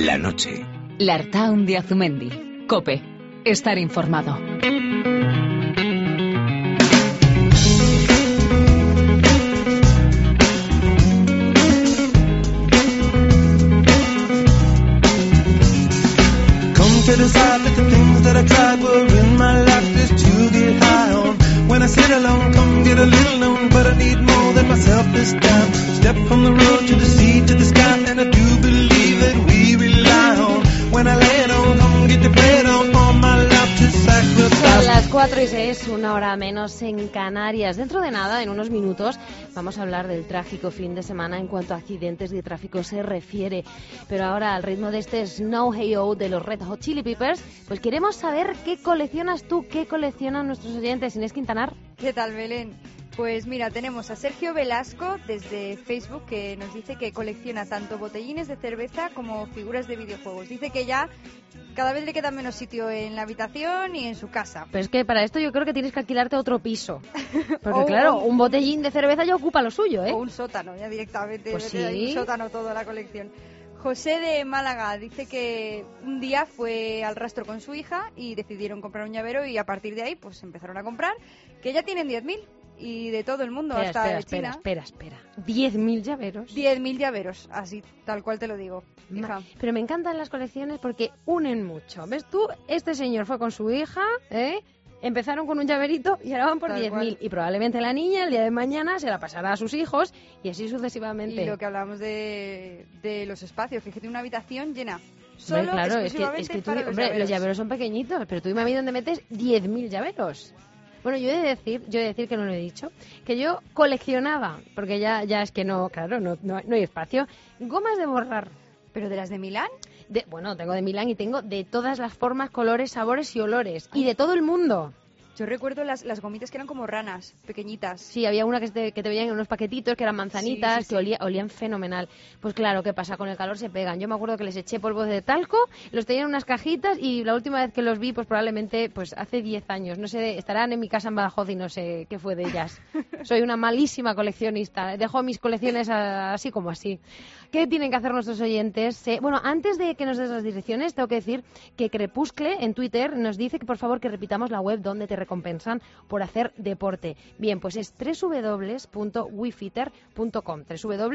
La noche. L'Artaun de Azumendi. COPE. Estar informado. To decide that the things that I tried were in my life is to get high on. When I sit alone, come get a little known, but I need more than myself this time. Step from the road to the sea to the sky, and I do believe that we rely on. When I lay it on, come get the play on, all my life to sacrifice. Son las 4:06, una hora menos en Canarias. Dentro de nada, en unos minutos, vamos a hablar del trágico fin de semana en cuanto a accidentes de tráfico se refiere. Pero ahora, al ritmo de este Snow Hey Oh de los Red Hot Chili Peppers, pues queremos saber qué coleccionas tú, qué coleccionan nuestros oyentes. Inés Quintanar. ¿Qué tal, Belén? Pues mira, tenemos a Sergio Velasco desde Facebook que nos dice que colecciona tanto botellines de cerveza como figuras de videojuegos. Dice que ya cada vez le queda menos sitio en la habitación y en su casa. Pero es que para esto yo creo que tienes que alquilarte otro piso. Porque claro, un botellín de cerveza ya ocupa lo suyo, ¿eh? O un sótano, ya directamente. Pues sí. Un sótano toda la colección. José de Málaga dice que un día fue al rastro con su hija y decidieron comprar un llavero y a partir de ahí pues empezaron a comprar, que ya tienen 10.000 y de todo el mundo, hasta de China. Espera. 10.000 llaveros. 10.000 llaveros, así, tal cual te lo digo, hija. Pero me encantan las colecciones porque unen mucho. ¿Ves tú? Este señor fue con su hija, empezaron con un llaverito y ahora van por 10.000. Y probablemente la niña el día de mañana se la pasará a sus hijos y así sucesivamente. Y lo que hablábamos de los espacios, fíjate, una habitación llena. Solo claro, es que tú, los llaveros son pequeñitos, pero tú dime a mí dónde metes 10.000 llaveros. Bueno, yo he de decir que no lo he dicho, que yo coleccionaba, porque ya es que no hay espacio, gomas de borrar. ¿Pero de las de Milán? Bueno, tengo de Milán y tengo de todas las formas, colores, sabores y olores. Y de todo el mundo. Yo recuerdo las gomitas que eran como ranas, pequeñitas. Sí, había una que te venían en unos paquetitos, que eran manzanitas, sí. que olían fenomenal. Pues claro, ¿qué pasa? Con el calor se pegan. Yo me acuerdo que les eché polvo de talco, los tenía en unas cajitas y la última vez que los vi, pues probablemente hace 10 años. No sé, estarán en mi casa en Badajoz y no sé qué fue de ellas. Soy una malísima coleccionista. Dejo mis colecciones así como así. ¿Qué tienen que hacer nuestros oyentes? Bueno, antes de que nos des las direcciones, tengo que decir que Crepuscle en Twitter nos dice que por favor que repitamos la web donde te recompensan por hacer deporte. Bien, pues es www.wefiter.com,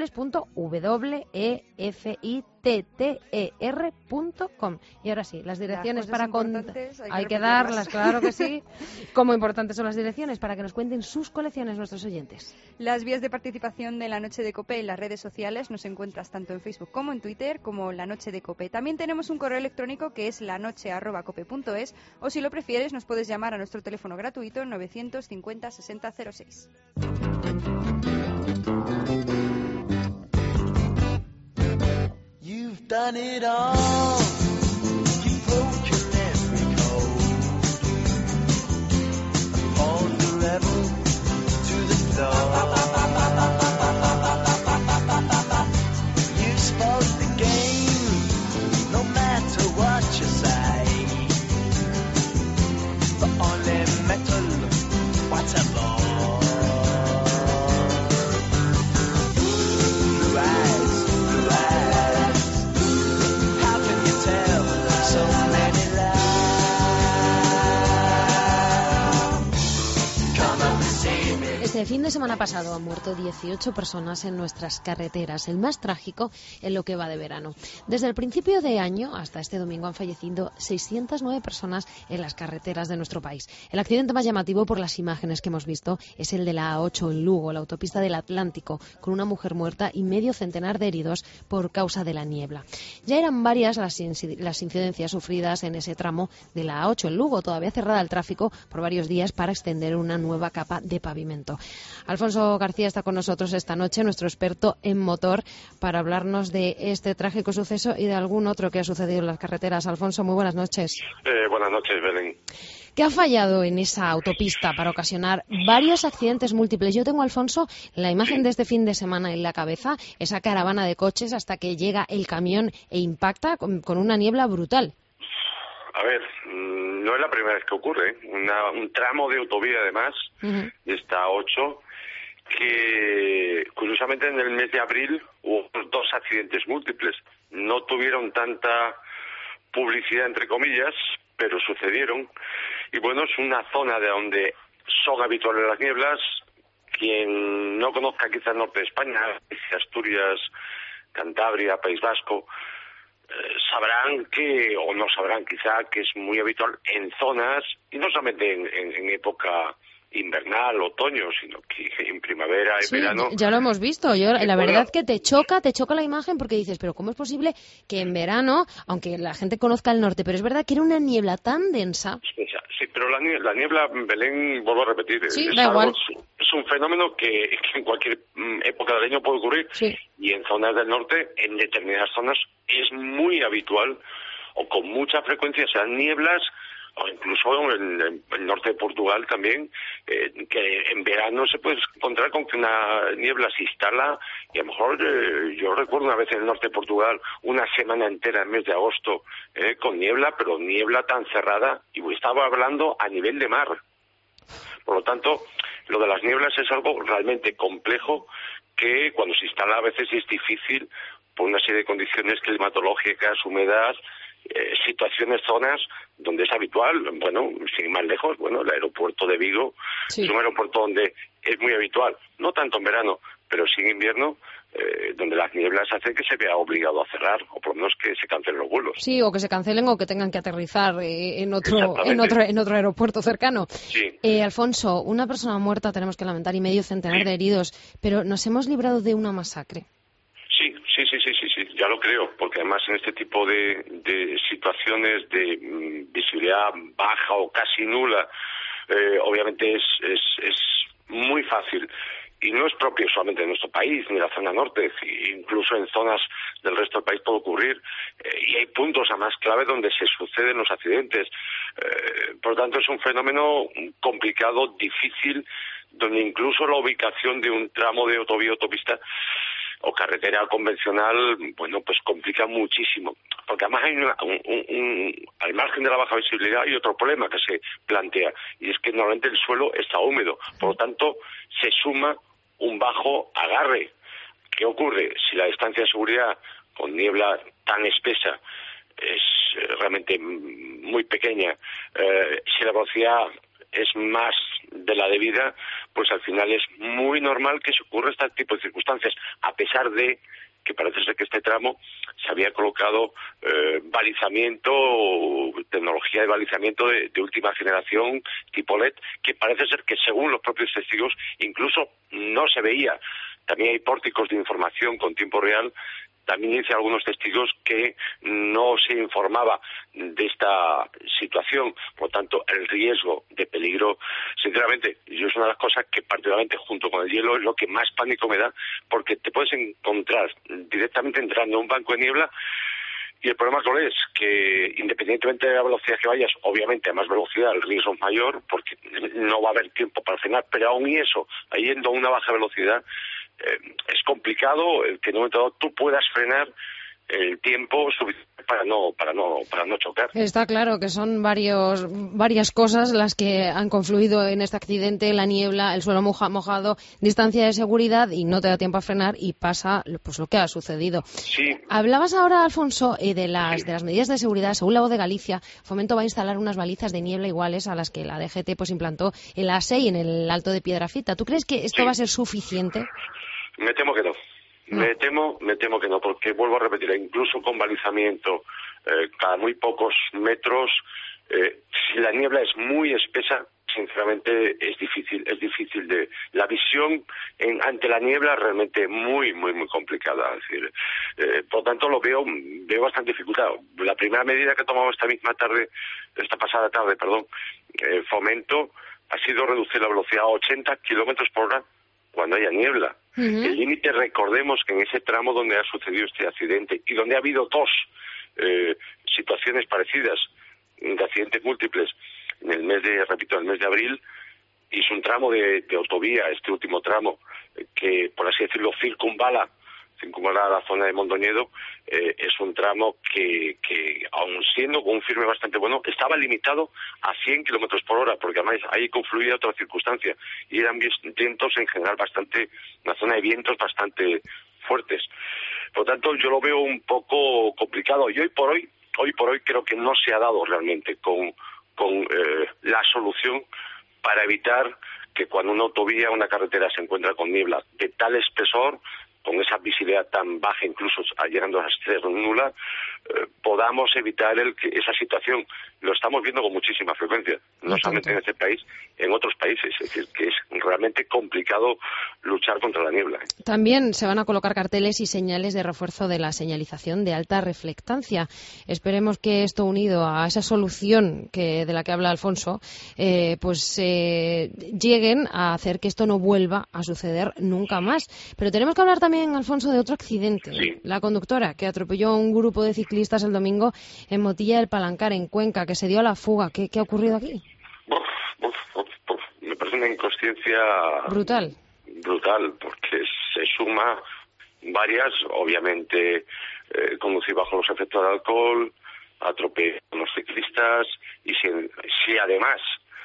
www.wefiter.com. Y ahora sí, las direcciones para hay que darlas, claro que sí. Cómo importantes son las direcciones para que nos cuenten sus colecciones nuestros oyentes. Las vías de participación de La Noche de COPE en las redes sociales nos encuentras tanto en Facebook como en Twitter como La Noche de COPE. También tenemos un correo electrónico que es lanoche@cope.es, o si lo prefieres nos puedes llamar a nuestro teléfono gratuito 950 60 06. You've done it all. You've broken every code. All the rebel to the floor. You spoke the game, no matter what you say. The only metal, what's a ball? Este fin de semana pasado han muerto 18 personas en nuestras carreteras, el más trágico en lo que va de verano. Desde el principio de año hasta este domingo han fallecido 609 personas en las carreteras de nuestro país. El accidente más llamativo por las imágenes que hemos visto es el de la A8 en Lugo, la autopista del Atlántico, con una mujer muerta y medio centenar de heridos por causa de la niebla. Ya eran varias las incidencias sufridas en ese tramo de la A8 en Lugo, todavía cerrada al tráfico por varios días para extender una nueva capa de pavimento. Alfonso García está con nosotros esta noche, nuestro experto en motor, para hablarnos de este trágico suceso y de algún otro que ha sucedido en las carreteras. Alfonso, muy buenas noches. Buenas noches, Belén. ¿Qué ha fallado en esa autopista para ocasionar varios accidentes múltiples? Yo tengo, Alfonso, la imagen de este fin de semana en la cabeza, esa caravana de coches hasta que llega el camión e impacta con una niebla brutal. A ver, no es la primera vez que ocurre, un tramo de autovía además, de esta 8, que curiosamente en el mes de abril hubo 2 accidentes múltiples. No tuvieron con tanta publicidad, entre comillas, pero sucedieron. Y bueno, es una zona de donde son habituales las nieblas. Quien no conozca quizá el norte de España, Asturias, Cantabria, País Vasco, sabrán que, o no sabrán quizá, que es muy habitual en zonas, y no solamente en época invernal, otoño, sino que en primavera, en verano. Ya lo hemos visto. La verdad que te choca la imagen porque dices, pero ¿cómo es posible que en verano, aunque la gente conozca el norte, pero es verdad que era una niebla tan densa? Sí, pero la niebla, Belén, vuelvo a repetir, es un fenómeno que en cualquier época del año puede ocurrir, y en zonas del norte, en determinadas zonas, es muy habitual, o con mucha frecuencia, sean nieblas, o incluso en el norte de Portugal también, que en verano se puede encontrar con que una niebla se instala, y a lo mejor yo recuerdo una vez en el norte de Portugal una semana entera, en el mes de agosto, con niebla, pero niebla tan cerrada, y estaba hablando a nivel de mar. Por lo tanto, lo de las nieblas es algo realmente complejo que cuando se instala a veces es difícil por una serie de condiciones climatológicas, humedad, situaciones, zonas donde es habitual. Bueno, sin ir más lejos, el aeropuerto de Vigo es un aeropuerto donde es muy habitual, no tanto en verano, pero sí en invierno, donde las nieblas hacen que se vea obligado a cerrar, o por lo menos que se cancelen los vuelos. Sí, o que se cancelen o que tengan que aterrizar en otro aeropuerto cercano. Sí. Alfonso, una persona muerta tenemos que lamentar y medio centenar de heridos, pero ¿nos hemos librado de una masacre? Sí, ya lo creo, porque además en este tipo de situaciones de visibilidad baja o casi nula, obviamente es muy fácil, y no es propio solamente de nuestro país ni de la zona norte, incluso en zonas del resto del país puede ocurrir, y hay puntos además clave donde se suceden los accidentes. Por lo tanto, es un fenómeno complicado, difícil, donde incluso la ubicación de un tramo de autovía, autopista o carretera convencional, pues complica muchísimo, porque además hay al margen de la baja visibilidad hay otro problema que se plantea, y es que normalmente el suelo está húmedo, por lo tanto se suma un bajo agarre. ¿Qué ocurre? Si la distancia de seguridad con niebla tan espesa es realmente muy pequeña, si la velocidad es más de la debida, pues al final es muy normal que se ocurra este tipo de circunstancias, a pesar de que parece ser que este tramo se había colocado balizamiento, tecnología de balizamiento de última generación, tipo LED, que parece ser que según los propios testigos incluso no se veía. También hay pórticos de información con tiempo real. También dicen algunos testigos que no se informaba de esta situación, por lo tanto el riesgo de peligro, sinceramente, yo es una de las cosas que particularmente junto con el hielo es lo que más pánico me da, porque te puedes encontrar directamente entrando en un banco de niebla. Y el problema cuál es, que independientemente de la velocidad que vayas, obviamente a más velocidad el riesgo es mayor, porque no va a haber tiempo para frenar, pero aún y eso, yendo a una baja velocidad, es complicado el que en un momento dado tú puedas frenar el tiempo suficiente para no chocar. Está claro que son varias cosas las que han confluido en este accidente: la niebla, el suelo mojado, distancia de seguridad, y no te da tiempo a frenar y pasa pues lo que ha sucedido. Sí. Hablabas ahora, Alfonso, de las medidas de seguridad. Según la voz de Galicia, Fomento va a instalar unas balizas de niebla iguales a las que la DGT pues implantó en la A6 en el Alto de Piedrafita. ¿Tú crees que esto va a ser suficiente? Me temo que no. Me temo que no, porque vuelvo a repetir, incluso con balizamiento cada muy pocos metros, si la niebla es muy espesa, sinceramente es difícil de la visión ante la niebla, realmente muy complicada. Es decir, por lo tanto veo bastante dificultad. La primera medida que tomamos esta pasada tarde, Fomento, ha sido reducir la velocidad a 80 kilómetros por hora cuando haya niebla. El límite, recordemos que en ese tramo donde ha sucedido este accidente y donde ha habido dos situaciones parecidas de accidentes múltiples en el mes de abril, y es un tramo de autovía, este último tramo, que por así decirlo circunvala la zona de Mondoñedo, es un tramo que aun siendo con un firme bastante bueno, estaba limitado a 100 kilómetros por hora, porque además ahí confluía otra circunstancia, y eran vientos en general una zona de vientos bastante fuertes. Por lo tanto, yo lo veo un poco complicado. Y hoy por hoy creo que no se ha dado realmente con la solución para evitar que cuando una autovía, una carretera se encuentra con niebla de tal espesor, con esa visibilidad tan baja, incluso llegando a ser nula, podamos evitar que esa situación. Lo estamos viendo con muchísima frecuencia, no solamente en este país, en otros países. Es decir, que es realmente complicado luchar contra la niebla. También se van a colocar carteles y señales de refuerzo de la señalización de alta reflectancia. Esperemos que esto, unido a esa solución de la que habla Alfonso, lleguen a hacer que esto no vuelva a suceder nunca más. Pero tenemos que hablar también, Alfonso, de otro accidente. Sí. La conductora que atropelló a un grupo de ciclistas el domingo en Motilla del Palancar, en Cuenca, que se dio a la fuga. ¿Qué ha ocurrido aquí? Me parece una inconsciencia brutal, porque se suma varias, obviamente, conducir bajo los efectos del alcohol, atropellar a los ciclistas, y si además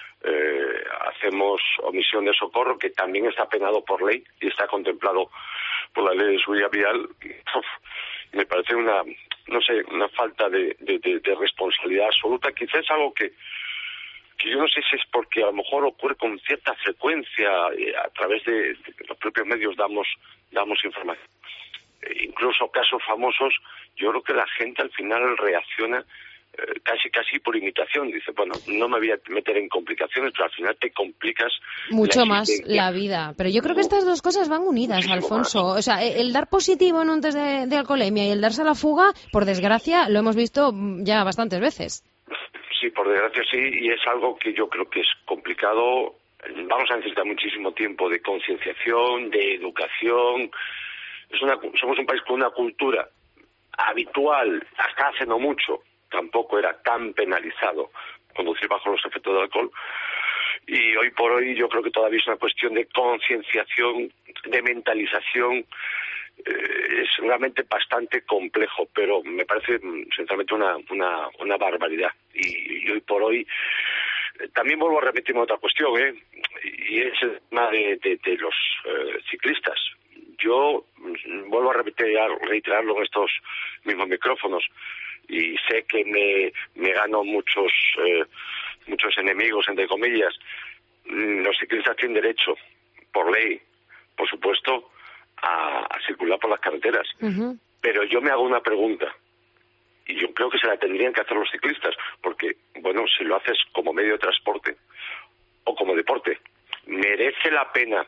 hacemos omisión de socorro, que también está penado por ley y está contemplado por la ley de seguridad vial, me parece una falta de responsabilidad absoluta. Quizás es algo que yo no sé si es porque a lo mejor ocurre con cierta frecuencia, a través de los propios medios damos información. Incluso casos famosos, yo creo que la gente al final reacciona casi por imitación. Dice, bueno, no me voy a meter en complicaciones, pero al final te complicas mucho más la vida. Pero yo creo que estas dos cosas van unidas, Alfonso. Más. O sea, el dar positivo en un test de alcoholemia y el darse a la fuga, por desgracia, lo hemos visto ya bastantes veces. Sí, por desgracia sí, y es algo que yo creo que es complicado. Vamos a necesitar muchísimo tiempo de concienciación, de educación. Somos un país con una cultura habitual, hasta hace no mucho, tampoco era tan penalizado conducir bajo los efectos del alcohol, y hoy por hoy yo creo que todavía es una cuestión de concienciación, de mentalización. Es realmente bastante complejo, pero me parece sinceramente una barbaridad. Y hoy por hoy también vuelvo a repetirme otra cuestión, y es el tema de los ciclistas. Yo vuelvo a reiterarlo en estos mismos micrófonos, y sé que me gano muchos enemigos, entre comillas. Los ciclistas tienen derecho, por ley, por supuesto, a circular por las carreteras. Uh-huh. Pero yo me hago una pregunta, y yo creo que se la tendrían que hacer los ciclistas, porque, bueno, si lo haces como medio de transporte o como deporte, merece la pena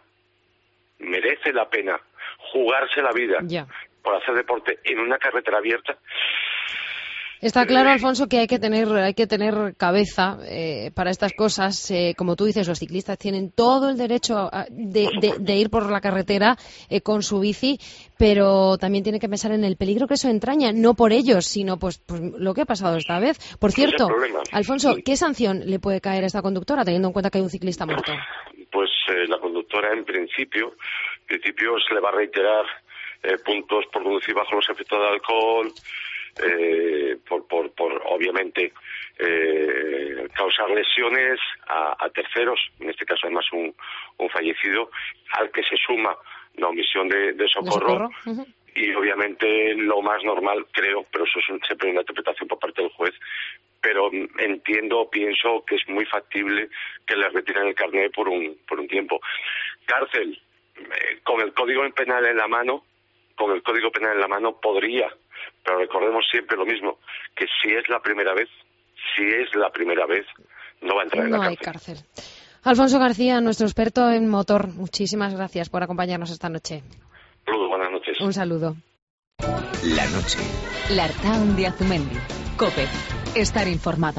jugarse la vida por hacer deporte en una carretera abierta. Está claro, Alfonso, que hay que tener cabeza para estas cosas. Como tú dices, los ciclistas tienen todo el derecho de ir por la carretera con su bici, pero también tienen que pensar en el peligro que eso entraña, no por ellos, sino pues lo que ha pasado esta vez. Por cierto, Alfonso, ¿qué sanción le puede caer a esta conductora, teniendo en cuenta que hay un ciclista muerto? Pues la conductora, en principio se le va a reiterar puntos por conducir bajo los efectos del alcohol, por obviamente causar lesiones a terceros, en este caso además un fallecido, al que se suma la omisión de socorro. Uh-huh. Y obviamente lo más normal, creo, pero eso es siempre una interpretación por parte del juez, pero pienso que es muy factible que le retiren el carnet por un tiempo. Cárcel, con el Código Penal en la mano podría, pero recordemos siempre lo mismo, que si es la primera vez, no va a entrar en la cárcel. No hay cárcel. Alfonso García, nuestro experto en motor, muchísimas gracias por acompañarnos esta noche. Buenas noches. Un saludo. La noche. L'Artaun de Azumendi. COPE. Estar informado.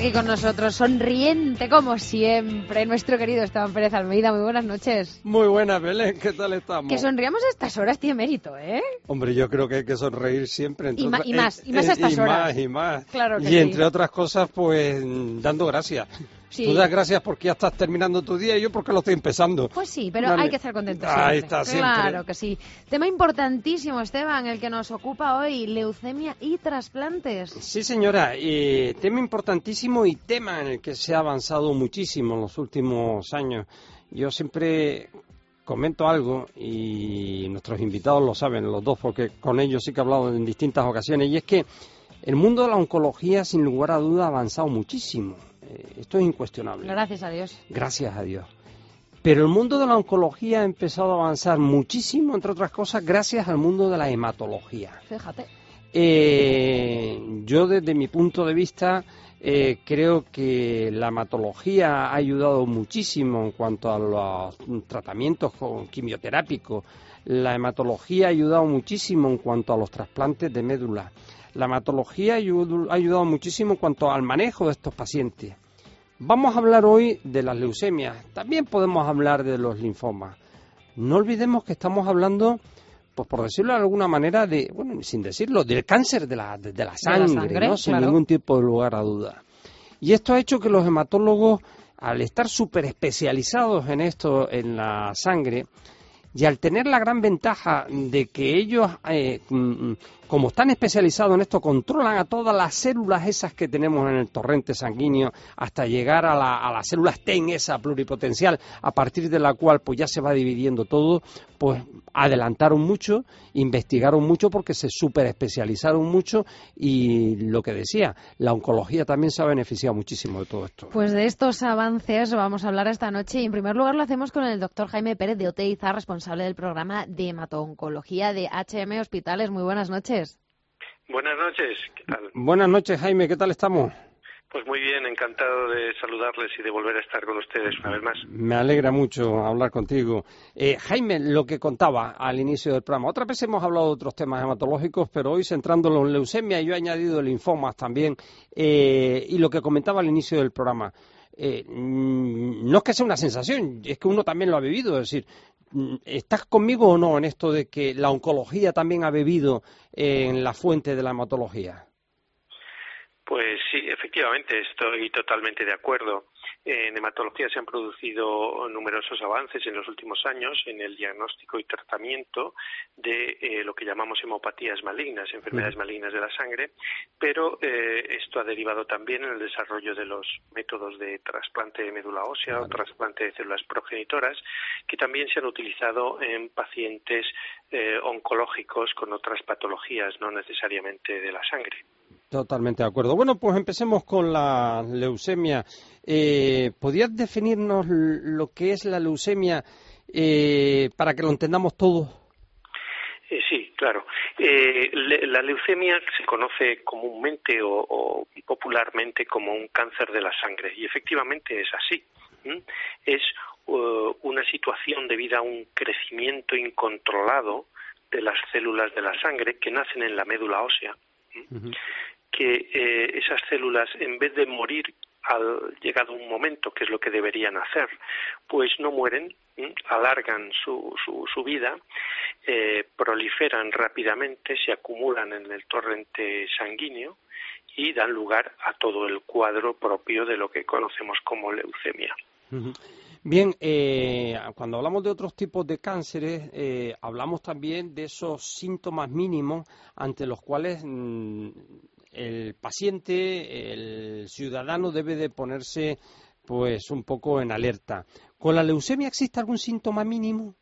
aquí con nosotros, sonriente como siempre, nuestro querido Esteban Pérez Almeida. Muy buenas noches. Muy buenas, Belén, ¿qué tal estamos? Que sonriamos a estas horas tiene mérito, ¿eh? Hombre, yo creo que hay que sonreír siempre. Y más a estas horas. Y más. Claro que y sí. entre otras cosas, pues, dando gracias. Sí. Tú das gracias porque ya estás terminando tu día y yo porque lo estoy empezando. Pues sí, pero Vale. hay que estar contentos siempre. Ahí está, siempre. Claro que sí. Tema importantísimo, Esteban, el que nos ocupa hoy, leucemia y trasplantes. Sí, señora, tema importantísimo y tema en el que se ha avanzado muchísimo en los últimos años. Yo siempre comento algo y nuestros invitados lo saben, los dos, porque con ellos sí que he hablado en distintas ocasiones, y es que el mundo de la oncología, sin lugar a duda, ha avanzado muchísimo. Esto es incuestionable. Gracias a Dios. Gracias a Dios. Pero el mundo de la oncología ha empezado a avanzar muchísimo, entre otras cosas, gracias al mundo de la hematología. Fíjate. Yo, desde mi punto de vista, creo que la hematología ha ayudado muchísimo en cuanto a los tratamientos quimioterápicos. La hematología ha ayudado muchísimo en cuanto a los trasplantes de médula. La hematología ha ayudado muchísimo en cuanto al manejo de estos pacientes. Vamos a hablar hoy de las leucemias. También podemos hablar de los linfomas. No olvidemos que estamos hablando, pues por decirlo de alguna manera, sin decirlo, del cáncer de la sangre, ¿no? Sin ningún tipo de lugar a duda. Y esto ha hecho que los hematólogos, al estar súper especializados en esto, en la sangre, y al tener la gran ventaja de que ellos, como están especializados en esto, controlan a todas las células esas que tenemos en el torrente sanguíneo hasta llegar a la célula STEM, esa pluripotencial, a partir de la cual pues ya se va dividiendo todo, pues adelantaron mucho, investigaron mucho porque se súper especializaron mucho y lo que decía, la oncología también se ha beneficiado muchísimo de todo esto. Pues de estos avances vamos a hablar esta noche y en primer lugar lo hacemos con el doctor Jaime Pérez de Oteiza, responsable del programa de hemato-oncología de HM Hospitales. Muy buenas noches. Buenas noches, ¿qué tal? Buenas noches, Jaime, ¿qué tal estamos? Pues muy bien, encantado de saludarles y de volver a estar con ustedes una vez más. Me alegra mucho hablar contigo. Jaime, lo que contaba al inicio del programa, otras veces hemos hablado de otros temas hematológicos, pero hoy centrándolo en leucemia, yo he añadido linfomas también, y lo que comentaba al inicio del programa. No es que sea una sensación, es que uno también lo ha vivido, es decir, ¿estás conmigo o no en esto de que la oncología también ha bebido en la fuente de la hematología? Pues sí, efectivamente, estoy totalmente de acuerdo. En hematología se han producido numerosos avances en los últimos años en el diagnóstico y tratamiento de lo que llamamos hemopatías malignas, enfermedades malignas de la sangre, pero esto ha derivado también en el desarrollo de los métodos de trasplante de médula ósea o trasplante de células progenitoras, que también se han utilizado en pacientes oncológicos con otras patologías, no necesariamente de la sangre. Totalmente de acuerdo. Bueno, pues empecemos con la leucemia. ¿Podrías definirnos lo que es la leucemia para que lo entendamos todos? Sí, claro. La leucemia se conoce comúnmente o popularmente como un cáncer de la sangre y efectivamente es así. Es una situación debida a un crecimiento incontrolado de las células de la sangre que nacen en la médula ósea. Que esas células, en vez de morir al llegado un momento, que es lo que deberían hacer, pues no mueren, alargan su vida, proliferan rápidamente, se acumulan en el torrente sanguíneo y dan lugar a todo el cuadro propio de lo que conocemos como leucemia. Bien, cuando hablamos de otros tipos de cánceres, hablamos también de esos síntomas mínimos ante los cuales el paciente, el ciudadano debe de ponerse pues un poco en alerta. ¿Con la leucemia existe algún síntoma mínimo?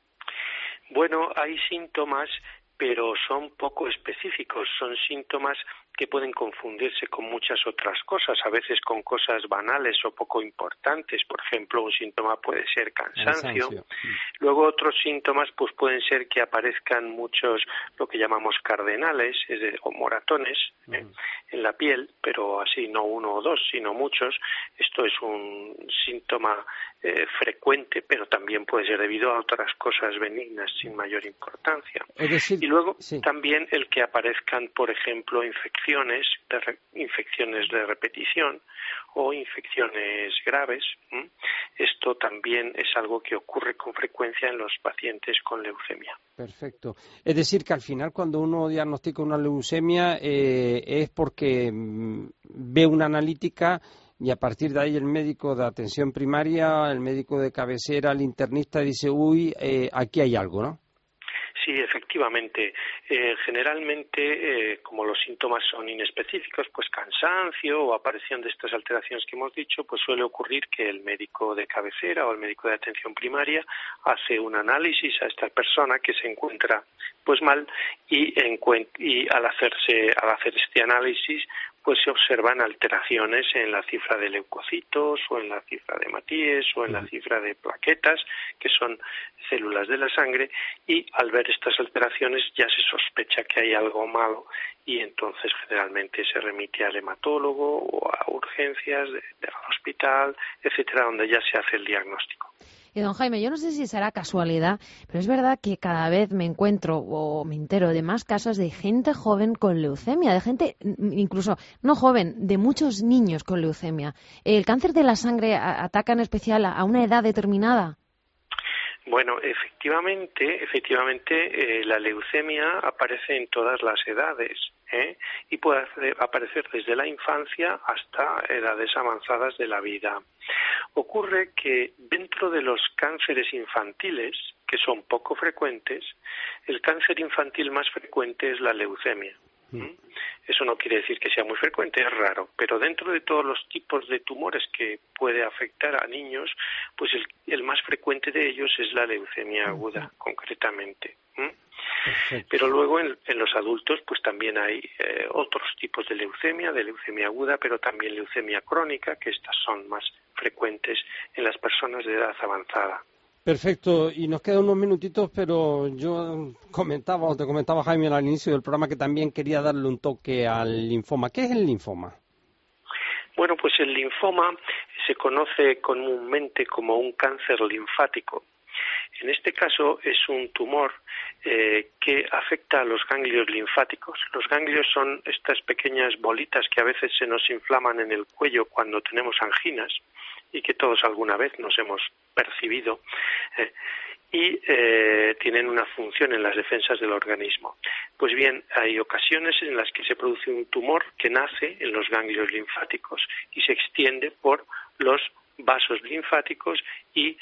Bueno, hay síntomas, pero son poco específicos, son síntomas que pueden confundirse con muchas otras cosas, a veces con cosas banales o poco importantes. Por ejemplo, un síntoma puede ser cansancio. Luego otros síntomas pues pueden ser que aparezcan muchos, lo que llamamos cardenales, o moratones en la piel, pero así no uno o dos, sino muchos. Esto es un síntoma frecuente, pero también puede ser debido a otras cosas benignas sin mayor importancia. Es decir, luego Sí. también el que aparezcan, por ejemplo, infecciones de repetición o infecciones graves. Esto también es algo que ocurre con frecuencia en los pacientes con leucemia. Perfecto. Es decir, que al final cuando uno diagnostica una leucemia es porque ve una analítica y a partir de ahí el médico de atención primaria, el médico de cabecera, el internista dice, uy, aquí hay algo, ¿no? Sí, efectivamente. Generalmente, como los síntomas son inespecíficos, pues cansancio o aparición de estas alteraciones que hemos dicho, pues suele ocurrir que el médico de cabecera o el médico de atención primaria hace un análisis a esta persona que se encuentra pues mal y al hacer este análisis pues se observan alteraciones en la cifra de leucocitos o en la cifra de hematíes o en la cifra de plaquetas, que son células de la sangre, y al ver estas alteraciones ya se sospecha que hay algo malo y entonces generalmente se remite al hematólogo o a urgencias al hospital, etcétera, donde ya se hace el diagnóstico. Y don Jaime, yo no sé si será casualidad, pero es verdad que cada vez me encuentro o me entero de más casos de gente joven con leucemia, de gente incluso no joven, de muchos niños con leucemia. ¿El cáncer de la sangre ataca en especial a una edad determinada? Bueno, efectivamente, la leucemia aparece en todas las edades, y puede aparecer desde la infancia hasta edades avanzadas de la vida. Ocurre que dentro de los cánceres infantiles, que son poco frecuentes, el cáncer infantil más frecuente es la leucemia. Eso no quiere decir que sea muy frecuente, es raro, pero dentro de todos los tipos de tumores que puede afectar a niños, pues el más frecuente de ellos es la leucemia aguda, concretamente. Pero luego en los adultos pues también hay otros tipos de leucemia aguda, pero también leucemia crónica, que estas son más frecuentes en las personas de edad avanzada. Perfecto, y nos quedan unos minutitos, pero yo te comentaba Jaime al inicio del programa que también quería darle un toque al linfoma. ¿Qué es el linfoma? Bueno, pues el linfoma se conoce comúnmente como un cáncer linfático. En este caso es un tumor que afecta a los ganglios linfáticos. Los ganglios son estas pequeñas bolitas que a veces se nos inflaman en el cuello cuando tenemos anginas y que todos alguna vez nos hemos percibido, y tienen una función en las defensas del organismo. Pues bien, hay ocasiones en las que se produce un tumor que nace en los ganglios linfáticos y se extiende por los vasos linfáticos y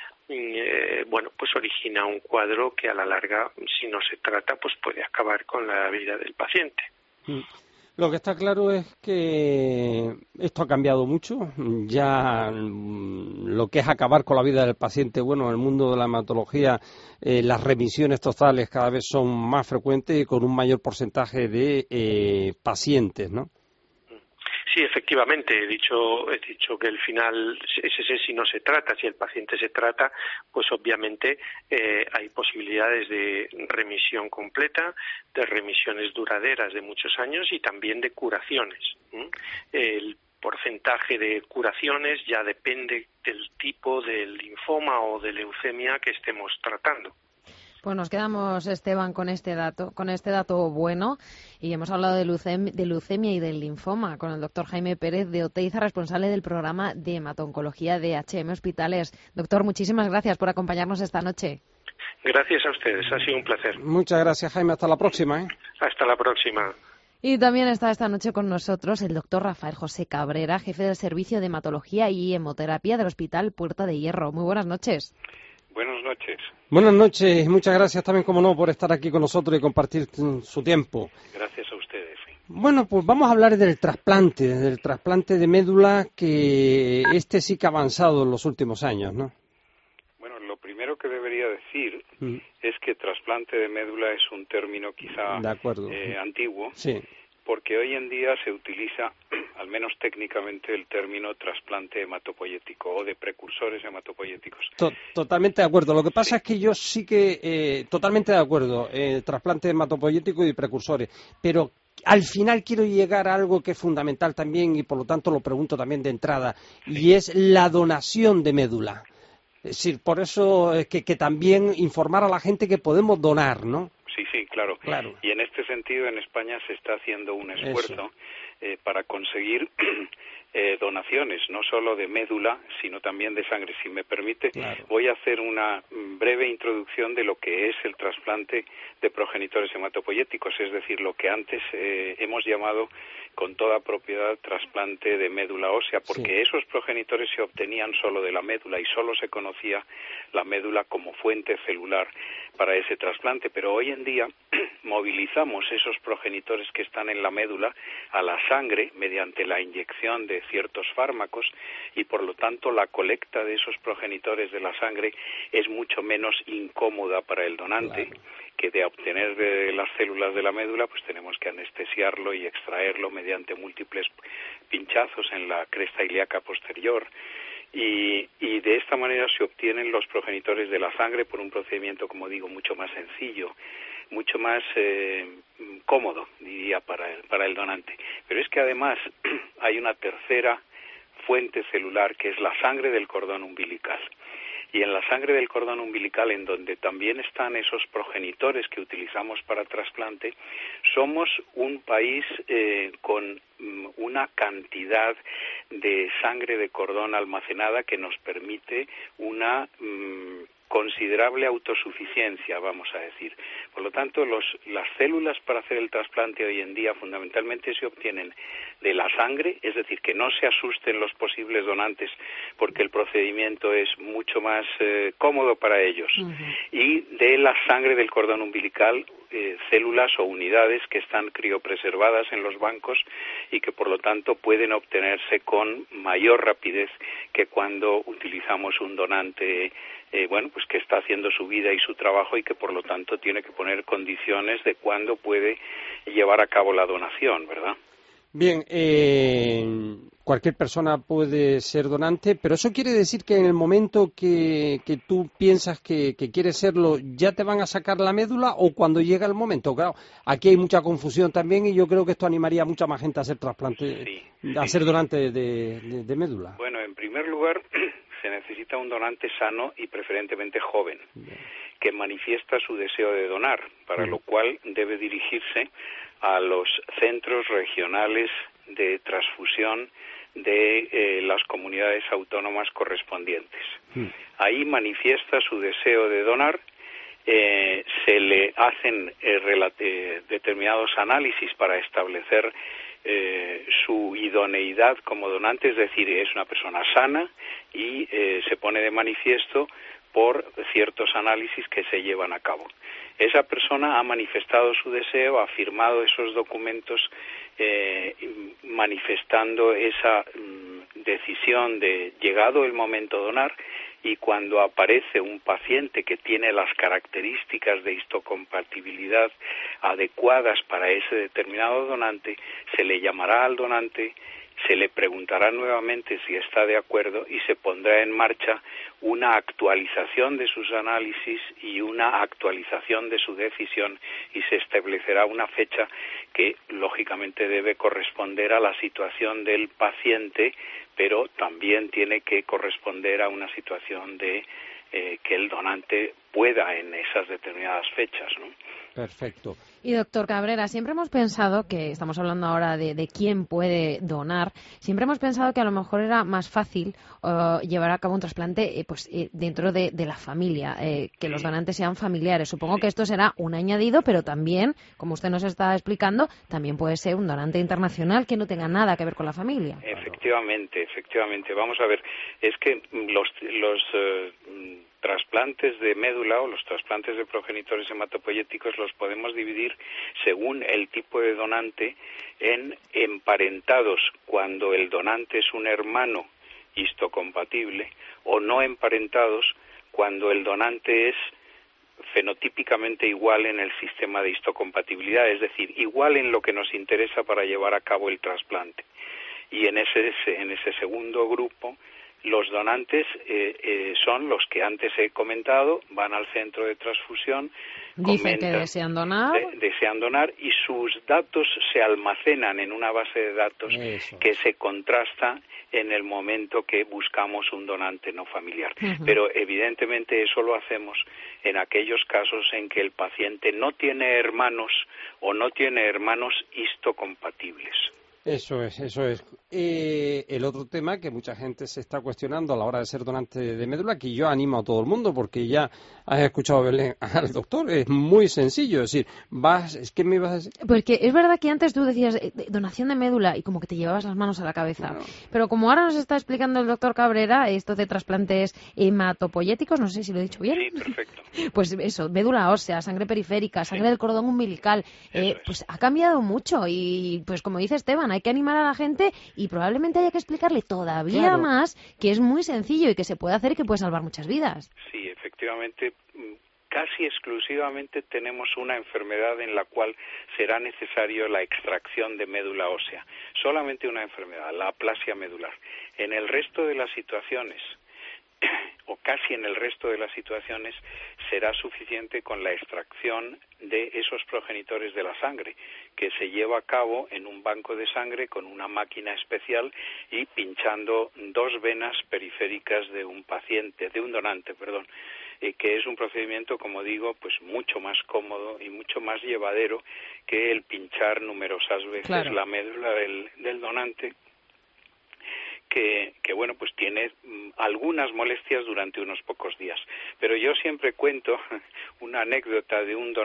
pues origina un cuadro que a la larga, si no se trata, pues puede acabar con la vida del paciente. Lo que está claro es que esto ha cambiado mucho. Ya lo que es acabar con la vida del paciente, bueno, en el mundo de la hematología, las remisiones totales cada vez son más frecuentes y con un mayor porcentaje de pacientes, ¿no? Sí, efectivamente, he dicho que el final es ese si no se trata. Si el paciente se trata, pues obviamente hay posibilidades de remisión completa, de remisiones duraderas de muchos años y también de curaciones. El porcentaje de curaciones ya depende del tipo de linfoma o de leucemia que estemos tratando. Pues nos quedamos, Esteban, con este dato bueno, y hemos hablado de leucemia y del linfoma con el doctor Jaime Pérez de Oteiza, responsable del programa de hemato-oncología de HM Hospitales. Doctor, muchísimas gracias por acompañarnos esta noche. Gracias a ustedes, ha sido un placer. Muchas gracias, Jaime, hasta la próxima. Hasta la próxima. Y también está esta noche con nosotros el doctor Rafael José Cabrera, jefe del Servicio de Hematología y Hemoterapia del Hospital Puerta de Hierro. Muy buenas noches. Buenas noches. Buenas noches y muchas gracias también, como no, por estar aquí con nosotros y compartir su tiempo. Gracias a ustedes. Bueno, pues vamos a hablar del trasplante de médula, que este sí que ha avanzado en los últimos años, ¿no? Bueno, lo primero que debería decir es que trasplante de médula es un término quizá antiguo, sí, porque hoy en día se utiliza, al menos técnicamente, el término trasplante hematopoyético o de precursores hematopoyéticos. Totalmente de acuerdo. Lo que pasa es que yo sí que, totalmente de acuerdo, trasplante hematopoyético y precursores, pero al final quiero llegar a algo que es fundamental también y por lo tanto lo pregunto también de entrada, y es la donación de médula. Es decir, por eso es que también informar a la gente que podemos donar, ¿no? Sí, claro. Y en este sentido, en España se está haciendo un esfuerzo para conseguir donaciones, no solo de médula, sino también de sangre. Si me permite, voy a hacer una breve introducción de lo que es el trasplante de progenitores hematopoyéticos, es decir, lo que antes hemos llamado con toda propiedad trasplante de médula ósea, porque esos progenitores se obtenían solo de la médula y solo se conocía la médula como fuente celular para ese trasplante, pero hoy en día movilizamos esos progenitores que están en la médula a la sangre mediante la inyección de ciertos fármacos y por lo tanto la colecta de esos progenitores de la sangre es mucho menos incómoda para el donante que de obtener de las células de la médula, pues tenemos que anestesiarlo y extraerlo mediante múltiples pinchazos en la cresta ilíaca posterior. Y de esta manera se obtienen los progenitores de la sangre por un procedimiento, como digo, mucho más sencillo, mucho más cómodo, diría, para el donante. Pero es que además hay una tercera fuente celular que es la sangre del cordón umbilical. Y en la sangre del cordón umbilical, en donde también están esos progenitores que utilizamos para trasplante, somos un país con una cantidad de sangre de cordón almacenada que nos permite una considerable autosuficiencia, vamos a decir. Por lo tanto, las células para hacer el trasplante hoy en día fundamentalmente se obtienen de la sangre, es decir, que no se asusten los posibles donantes porque el procedimiento es mucho más cómodo para ellos, y de la sangre del cordón umbilical, células o unidades que están criopreservadas en los bancos y que por lo tanto pueden obtenerse con mayor rapidez que cuando utilizamos un donante pues que está haciendo su vida y su trabajo y que por lo tanto tiene que poner condiciones de cuándo puede llevar a cabo la donación, ¿verdad? Bien, cualquier persona puede ser donante, pero eso quiere decir que en el momento que tú piensas que quieres serlo, ¿ya te van a sacar la médula o cuando llega el momento? Claro, aquí hay mucha confusión también y yo creo que esto animaría a mucha más gente a hacer trasplante, a ser donante de médula. Bueno, en primer lugar, se necesita un donante sano y preferentemente joven, que manifiesta su deseo de donar, para lo cual debe dirigirse a los centros regionales de transfusión de las comunidades autónomas correspondientes. Ahí manifiesta su deseo de donar, se le hacen determinados análisis para establecer su idoneidad como donante, es decir, es una persona sana y se pone de manifiesto por ciertos análisis que se llevan a cabo. Esa persona ha manifestado su deseo, ha firmado esos documentos manifestando esa decisión de, llegado el momento, donar, y cuando aparece un paciente que tiene las características de histocompatibilidad adecuadas para ese determinado donante, se le llamará al donante, se le preguntará nuevamente si está de acuerdo y se pondrá en marcha una actualización de sus análisis y una actualización de su decisión y se establecerá una fecha que lógicamente debe corresponder a la situación del paciente, pero también tiene que corresponder a una situación de que el donante pueda en esas determinadas fechas, ¿no? Perfecto. Y doctor Cabrera, siempre hemos pensado que, estamos hablando ahora de quién puede donar, siempre hemos pensado que a lo mejor era más fácil llevar a cabo un trasplante dentro de la familia, que los donantes sean familiares. Supongo que esto será un añadido, pero también, como usted nos está explicando, también puede ser un donante internacional que no tenga nada que ver con la familia. Efectivamente. Vamos a ver, es que los trasplantes de médula o los trasplantes de progenitores hematopoyéticos los podemos dividir según el tipo de donante en emparentados cuando el donante es un hermano histocompatible o no emparentados cuando el donante es fenotípicamente igual en el sistema de histocompatibilidad, es decir, igual en lo que nos interesa para llevar a cabo el trasplante. Y en ese segundo grupo, los donantes son los que antes he comentado, van al centro de transfusión, dicen que desean donar y sus datos se almacenan en una base de datos que se contrasta en el momento que buscamos un donante no familiar. Pero evidentemente eso lo hacemos en aquellos casos en que el paciente no tiene hermanos o no tiene hermanos histocompatibles. Eso es. El otro tema que mucha gente se está cuestionando a la hora de ser donante de médula, que yo animo a todo el mundo, porque ya has escuchado, Belén, al doctor, es muy sencillo. Es decir, ¿qué me ibas a decir? Porque es verdad que antes tú decías donación de médula y como que te llevabas las manos a la cabeza. Bueno. Pero como ahora nos está explicando el doctor Cabrera, esto de trasplantes hematopoyéticos, no sé si lo he dicho bien. Sí, perfecto. Pues eso, médula ósea, sangre periférica, sangre del cordón umbilical, pues ha cambiado mucho y pues como dice Esteban, hay que animar a la gente y probablemente haya que explicarle todavía más que es muy sencillo y que se puede hacer y que puede salvar muchas vidas. Sí, efectivamente, casi exclusivamente tenemos una enfermedad en la cual será necesario la extracción de médula ósea. Solamente una enfermedad, la aplasia medular. En el resto de las situaciones, o casi en el resto de las situaciones, será suficiente con la extracción de esos progenitores de la sangre, que se lleva a cabo en un banco de sangre con una máquina especial y pinchando 2 venas periféricas de un donante, que es un procedimiento, como digo, pues mucho más cómodo y mucho más llevadero que el pinchar numerosas veces la médula del donante, que bueno, pues tiene algunas molestias durante unos pocos días. Pero yo siempre cuento una anécdota de un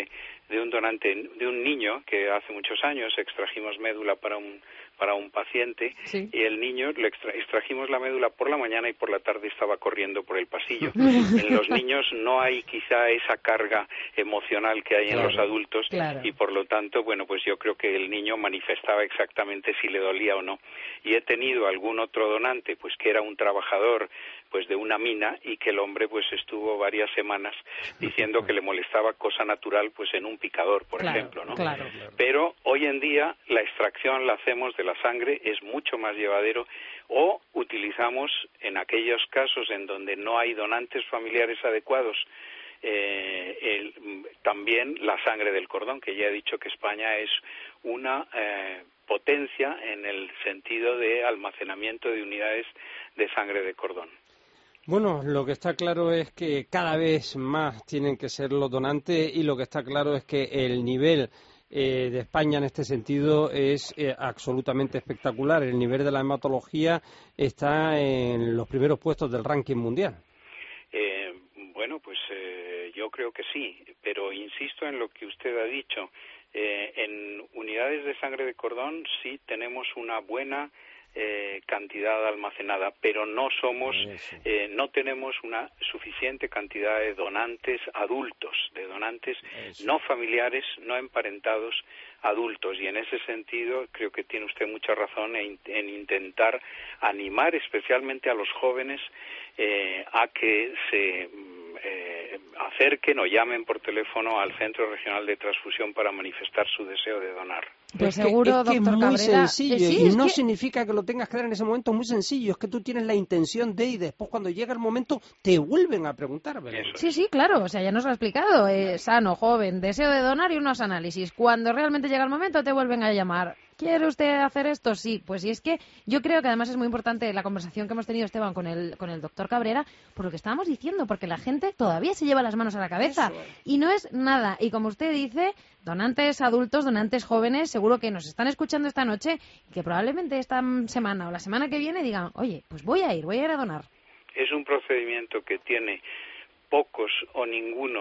niño que hace muchos años extrajimos médula para un paciente, y el niño le extrajimos la médula por la mañana y por la tarde estaba corriendo por el pasillo. En los niños no hay quizá esa carga emocional que hay en los adultos, y por lo tanto, bueno, pues yo creo que el niño manifestaba exactamente si le dolía o no. Y he tenido algún otro donante, pues que era un trabajador pues de una mina, y que el hombre pues estuvo varias semanas diciendo que le molestaba, cosa natural, pues en un picador, por ejemplo, ¿no? Pero hoy en día la extracción la hacemos de la sangre, es mucho más llevadero, o utilizamos en aquellos casos en donde no hay donantes familiares adecuados también la sangre del cordón, que ya he dicho que España es una potencia en el sentido de almacenamiento de unidades de sangre de cordón. Bueno, lo que está claro es que cada vez más tienen que ser los donantes, y lo que está claro es que el nivel de España en este sentido es absolutamente espectacular. El nivel de la hematología está en los primeros puestos del ranking mundial. Bueno, pues yo creo que sí, pero insisto en lo que usted ha dicho. En unidades de sangre de cordón sí tenemos una buena cantidad almacenada, pero no tenemos una suficiente cantidad de donantes adultos, de donantes no familiares, no emparentados, adultos, y en ese sentido creo que tiene usted mucha razón en intentar animar especialmente a los jóvenes a que se acerquen o llamen por teléfono al Centro Regional de Transfusión para manifestar su deseo de donar. Pues seguro, es que doctor es muy Cabrera, sencillo, y no significa que lo tengas que dar en ese momento, es muy sencillo, es que tú tienes la intención de, y después cuando llega el momento te vuelven a preguntar, ¿verdad? Sí, claro, o sea, ya nos lo ha explicado, sano, joven, deseo de donar y unos análisis. Cuando realmente llega el momento te vuelven a llamar. ¿Quiere usted hacer esto? Sí, pues y es que yo creo que además es muy importante la conversación que hemos tenido, Esteban, con el doctor Cabrera, por lo que estábamos diciendo, porque la gente todavía se lleva las manos a la cabeza y no es nada. Y como usted dice, donantes adultos, donantes jóvenes, seguro que nos están escuchando esta noche y que probablemente esta semana o la semana que viene digan, oye, pues voy a ir a donar. Es un procedimiento que tiene pocos o ningún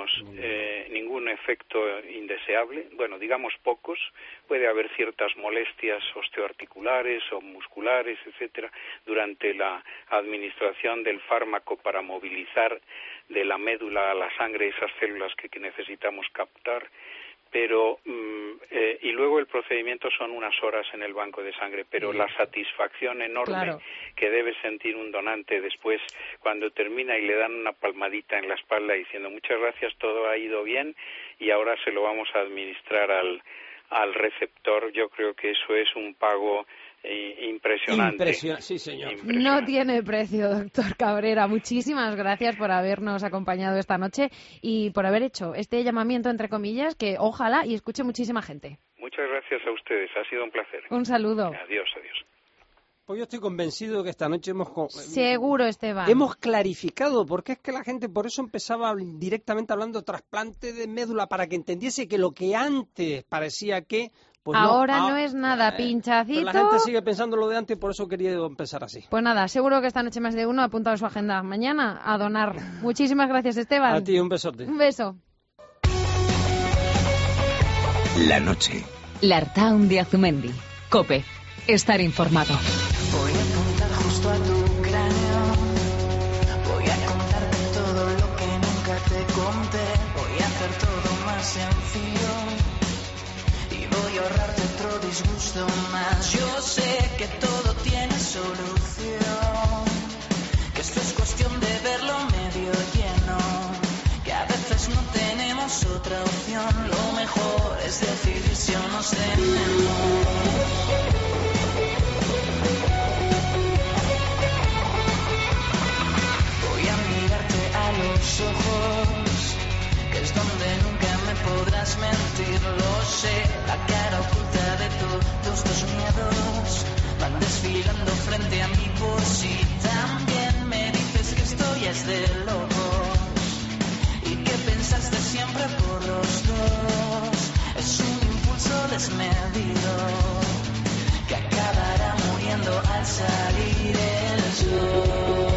efecto indeseable, bueno, digamos pocos, puede haber ciertas molestias osteoarticulares o musculares, etcétera, durante la administración del fármaco para movilizar de la médula a la sangre esas células que necesitamos captar, pero y luego el procedimiento son unas horas en el banco de sangre, pero la satisfacción enorme que debe sentir un donante después cuando termina y le dan una palmadita en la espalda diciendo muchas gracias, todo ha ido bien y ahora se lo vamos a administrar al receptor, yo creo que eso es un pago impresionante. Sí, señor. No tiene precio, doctor Cabrera. Muchísimas gracias por habernos acompañado esta noche y por haber hecho este llamamiento, entre comillas, que ojalá y escuche muchísima gente. Muchas gracias a ustedes, ha sido un placer. Un saludo. Adiós. Pues yo estoy convencido que esta noche Seguro, Esteban. hemos clarificado, porque es que la gente por eso empezaba directamente hablando de trasplante de médula, para que entendiese que lo que antes parecía que... Pues ahora no es nada, pinchacito. Pero la gente sigue pensando lo de antes y por eso quería empezar así. Pues nada, seguro que esta noche más de uno ha apuntado su agenda mañana a donar. Muchísimas gracias, Esteban. A ti, un besote. Un beso. La noche. L'Artaun de Azumendi. COPE. Estar informado. Voy a apuntar justo a tu cráneo. Voy a contarte todo lo que nunca te conté. Voy a hacer todo más sencillo. Y voy a ahorrarte otro disgusto más. Yo sé que todo tiene solución. Que esto es cuestión de verlo medio lleno. Que a veces no tenemos otra opción. Lo mejor es decidir si o nos tenemos. Los ojos, que es donde nunca me podrás mentir, lo sé, la cara oculta de todos tus miedos van desfilando frente a mí por si también me dices que esto ya es de locos y que pensaste siempre por los dos, es un impulso desmedido que acabará muriendo al salir el sol.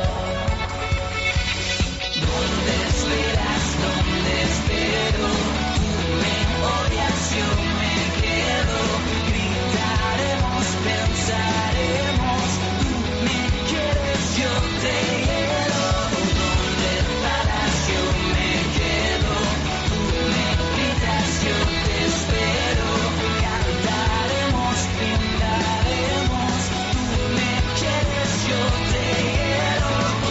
¿Dónde esperas? ¿Dónde espero? Tú me odias, yo me quedo. Gritaremos, pensaremos. Tú me quieres, yo te quiero. ¿Dónde paras? Yo me quedo. Tú me gritas, yo te espero. Cantaremos, brindaremos. Tú me quieres, yo te quiero.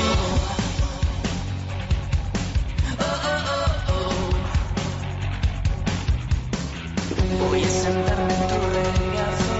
Voy a sentarme en tu regazo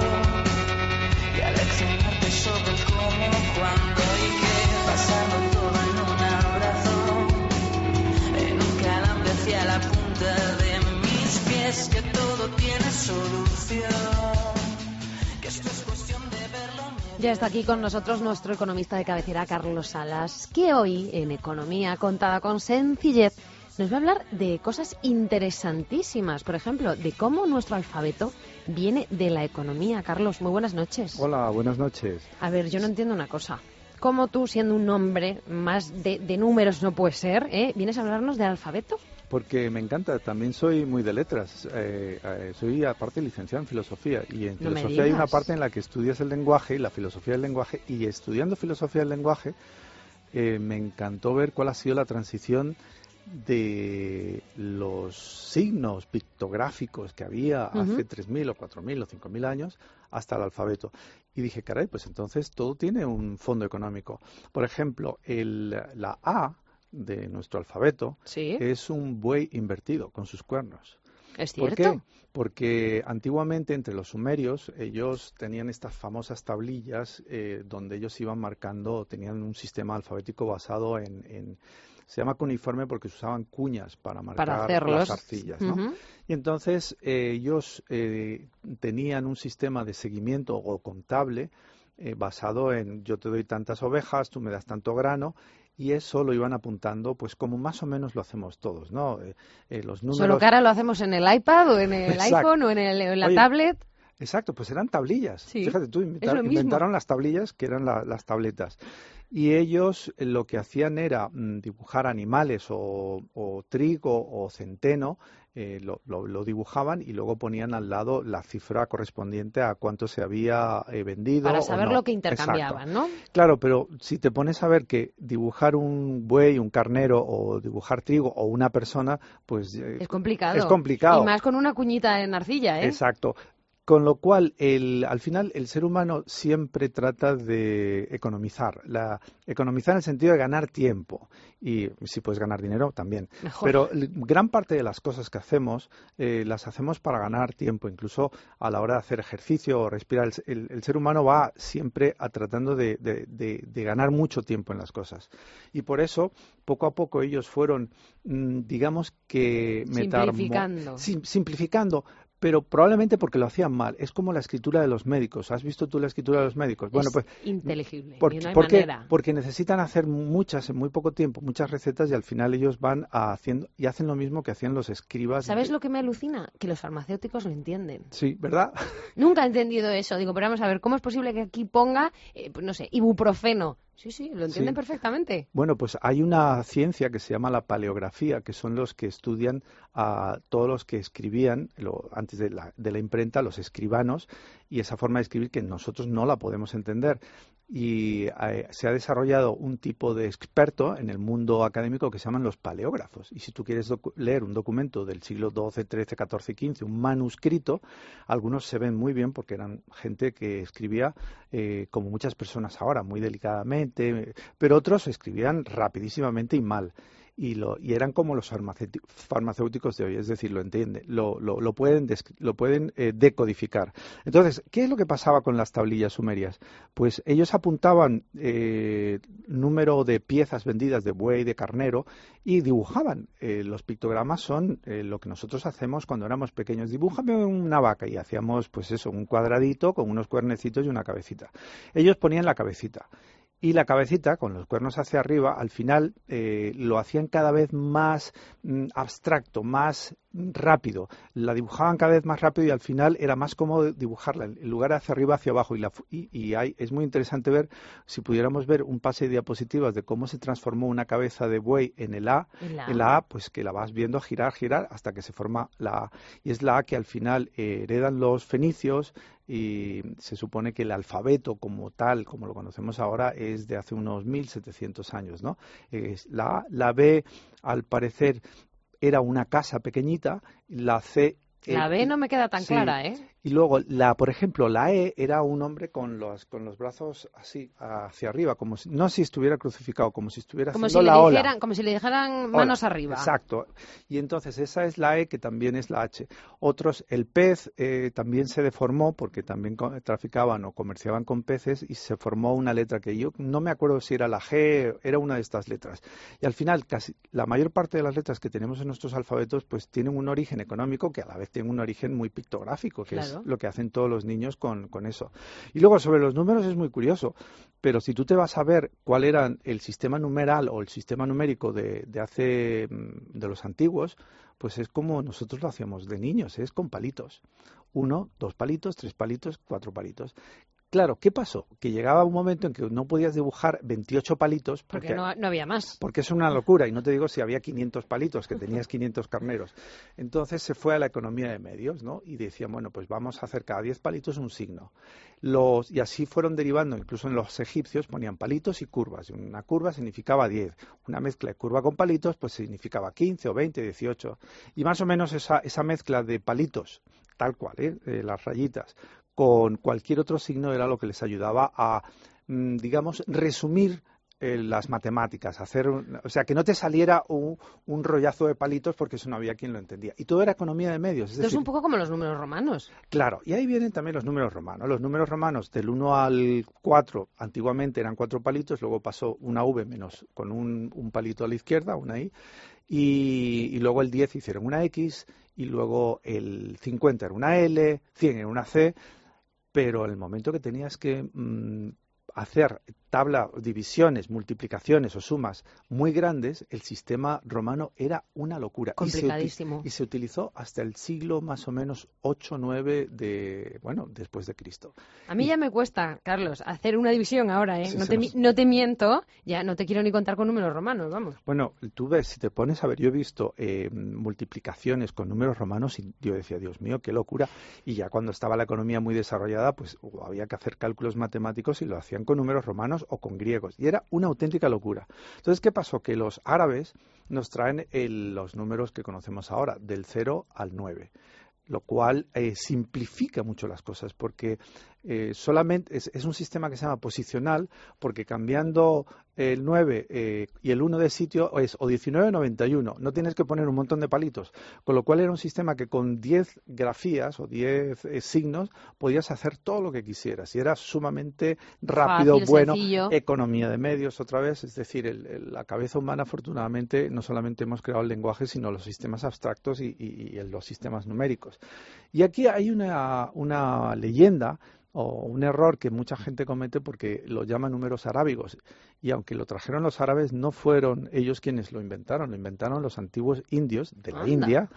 y a leccionarte sobre el cómo, cuándo y qué, pasando todo en un abrazo, en un calambre hacia la punta de mis pies, que todo tiene solución, que esto es cuestión de verlo. Ya está aquí con nosotros nuestro economista de cabecera, Carlos Salas, que hoy en Economía Contada con Sencillez nos va a hablar de cosas interesantísimas, por ejemplo, de cómo nuestro alfabeto viene de la economía. Carlos, muy buenas noches. Hola, buenas noches. A ver, yo no entiendo una cosa. ¿Cómo tú, siendo un hombre más de números no puede ser, vienes a hablarnos del alfabeto? Porque me encanta, también soy muy de letras. Soy aparte licenciado en filosofía y en filosofía hay una parte en la que estudias el lenguaje y la filosofía del lenguaje, y estudiando filosofía del lenguaje me encantó ver cuál ha sido la transición de los signos pictográficos que había hace 3.000 o 4.000 o 5.000 años hasta el alfabeto. Y dije, caray, pues entonces todo tiene un fondo económico. Por ejemplo, la A de nuestro alfabeto es un buey invertido con sus cuernos. ¿Es cierto? ¿Por qué? Porque antiguamente entre los sumerios ellos tenían estas famosas tablillas donde ellos iban marcando, tenían un sistema alfabético basado en se llama cuneiforme porque se usaban cuñas para marcar las arcillas, ¿no? Y entonces ellos tenían un sistema de seguimiento o contable basado en yo te doy tantas ovejas, tú me das tanto grano, y eso lo iban apuntando pues como más o menos lo hacemos todos, ¿no? Los números... Solo que ahora lo hacemos en el iPad o en el iPhone o en la tablet. Exacto, pues eran tablillas. Sí, fíjate, tú inventaron las tablillas, que eran las tabletas. Y ellos lo que hacían era dibujar animales o trigo o centeno, lo dibujaban y luego ponían al lado la cifra correspondiente a cuánto se había vendido. Para saber o no. lo que intercambiaban, Exacto. ¿no? Claro, pero si te pones a ver que dibujar un buey, un carnero o dibujar trigo o una persona, pues... es complicado. Es complicado. Y más con una cuñita en arcilla, ¿eh? Exacto. Con lo cual, al final, el ser humano siempre trata de economizar. Economizar en el sentido de ganar tiempo. Y si puedes ganar dinero, también. Mejor. Pero gran parte de las cosas que hacemos, las hacemos para ganar tiempo. Incluso a la hora de hacer ejercicio o respirar. El ser humano va siempre tratando de ganar mucho tiempo en las cosas. Y por eso, poco a poco, ellos fueron, digamos que... Simplificando. Pero probablemente porque lo hacían mal. Es como la escritura de los médicos. ¿Has visto tú la escritura de los médicos? Bueno, pues inteligible. ¿Por qué? Porque necesitan hacer muchas en muy poco tiempo, muchas recetas, y al final ellos van haciendo y hacen lo mismo que hacían los escribas. ¿Sabes lo que me alucina? Que los farmacéuticos lo entienden. Sí, ¿verdad? Nunca he entendido eso. Digo, pero vamos a ver, ¿cómo es posible que aquí ponga, pues no sé, ibuprofeno? Sí, lo entienden perfectamente. Bueno, pues hay una ciencia que se llama la paleografía, que son los que estudian a todos los que escribían antes de la imprenta, los escribanos, y esa forma de escribir que nosotros no la podemos entender. Y se ha desarrollado un tipo de experto en el mundo académico que se llaman los paleógrafos. Y si tú quieres leer un documento del siglo XII, XIII, XIV y XV, un manuscrito, algunos se ven muy bien porque eran gente que escribía como muchas personas ahora, muy delicadamente, pero otros escribían rapidísimamente y mal. Y eran como los farmacéuticos de hoy, es decir, lo pueden decodificar. Entonces, ¿qué es lo que pasaba con las tablillas sumerias? Pues ellos apuntaban número de piezas vendidas de buey, de carnero, y dibujaban. Los pictogramas son lo que nosotros hacemos cuando éramos pequeños. Dibújame una vaca, y hacíamos, pues eso, un cuadradito con unos cuernecitos y una cabecita. Ellos ponían la cabecita. Y la cabecita, con los cuernos hacia arriba, al final lo hacían cada vez más abstracto, más rápido. La dibujaban cada vez más rápido y al final era más cómodo dibujarla, en lugar de hacia arriba, hacia abajo. Es muy interesante ver, si pudiéramos ver un pase de diapositivas de cómo se transformó una cabeza de buey en la A, pues que la vas viendo girar hasta que se forma la A. Y es la A que al final heredan los fenicios, y se supone que el alfabeto como tal, como lo conocemos ahora, es de hace unos 1700 años, ¿no? La A, la B, al parecer, era una casa pequeñita, la C... La B no me queda tan clara, ¿eh? Y luego, por ejemplo, la E era un hombre con los brazos así, hacia arriba, como no si estuviera crucificado, como si estuviera haciendo la ola. Como si le dijeran manos arriba. Exacto. Y entonces esa es la E, que también es la H. Otros, el pez también se deformó porque también traficaban o comerciaban con peces, y se formó una letra que yo no me acuerdo si era la G, era una de estas letras. Y al final, casi la mayor parte de las letras que tenemos en nuestros alfabetos pues tienen un origen económico que a la vez tiene un origen muy pictográfico, que es lo que hacen todos los niños con eso. Y luego sobre los números es muy curioso, pero si tú te vas a ver cuál era el sistema numeral o el sistema numérico de los antiguos, pues es como nosotros lo hacíamos de niños, es con palitos. 1, 2 palitos, 3 palitos, 4 palitos. Claro, ¿qué pasó? Que llegaba un momento en que no podías dibujar 28 palitos. Porque no había más. Porque es una locura, y no te digo si había 500 palitos, que tenías 500 carneros. Entonces se fue a la economía de medios, ¿no? Y decían, bueno, pues vamos a hacer cada 10 palitos un signo. Y así fueron derivando, incluso en los egipcios ponían palitos y curvas. Y una curva significaba 10. Una mezcla de curva con palitos, pues significaba 15 o 20, 18. Y más o menos esa mezcla de palitos, tal cual, las rayitas, con cualquier otro signo era lo que les ayudaba a, digamos, resumir las matemáticas, o sea, que no te saliera un rollazo de palitos, porque eso no había quien lo entendía. Y todo era economía de medios. Esto es un poco como los números romanos. Claro, y ahí vienen también los números romanos. Los números romanos del 1 al 4, antiguamente eran 4 palitos, luego pasó una V menos con un palito a la izquierda, una I, y luego el 10 hicieron una X, y luego el 50 era una L, 100 era una C, pero en el momento que tenías que hacer divisiones, multiplicaciones o sumas muy grandes, el sistema romano era una locura. Complicadísimo. Y se utilizó hasta el siglo más o menos 8, 9 después de Cristo. A mí ya me cuesta, Carlos, hacer una división ahora, ¿eh? Sí, no te miento, ya no te quiero ni contar con números romanos, vamos. Bueno, tú ves, si te pones a ver, yo he visto multiplicaciones con números romanos y yo decía, Dios mío, qué locura. Y ya cuando estaba la economía muy desarrollada, pues había que hacer cálculos matemáticos y lo hacían con números romanos o con griegos, y era una auténtica locura. Entonces, ¿qué pasó? Que los árabes nos traen los números que conocemos ahora, del 0 al 9. lo cual simplifica mucho las cosas, porque solamente es un sistema que se llama posicional, porque cambiando el 9 y el 1 de sitio es o 19 o 91, no tienes que poner un montón de palitos, con lo cual era un sistema que con 10 grafías o 10 signos podías hacer todo lo que quisieras y era sumamente rápido, fácil, bueno, sencillo. Economía de medios otra vez, es decir, la cabeza humana afortunadamente no solamente hemos creado el lenguaje, sino los sistemas abstractos y los sistemas numéricos. Y aquí hay una leyenda o un error que mucha gente comete porque lo llaman números arábigos. Y aunque lo trajeron los árabes, no fueron ellos quienes lo inventaron los antiguos indios de la India